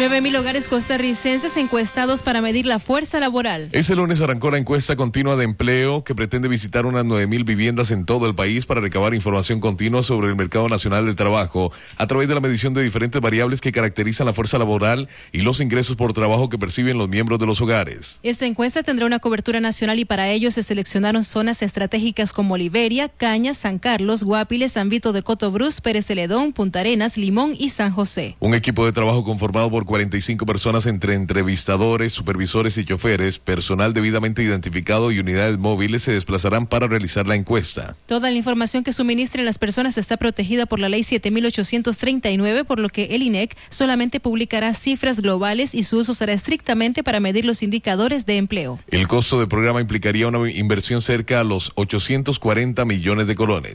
9.000 hogares costarricenses encuestados para medir la fuerza laboral. Este lunes arrancó la encuesta continua de empleo que pretende visitar unas 9.000 viviendas en todo el país para recabar información continua sobre el mercado nacional del trabajo a través de la medición de diferentes variables que caracterizan la fuerza laboral y los ingresos por trabajo que perciben los miembros de los hogares. Esta encuesta tendrá una cobertura nacional y para ello se seleccionaron zonas estratégicas como Liberia, Cañas, San Carlos, Guapiles, San Vito de Cotobruz, Pérez Celedón, Punta Arenas, Limón y San José. Un equipo de trabajo conformado por 45 personas entre entrevistadores, supervisores y choferes, personal debidamente identificado y unidades móviles se desplazarán para realizar la encuesta. Toda la información que suministren las personas está protegida por la ley 7.839, por lo que el INEC solamente publicará cifras globales y su uso será estrictamente para medir los indicadores de empleo. El costo del programa implicaría una inversión cerca a los 840 millones de colones.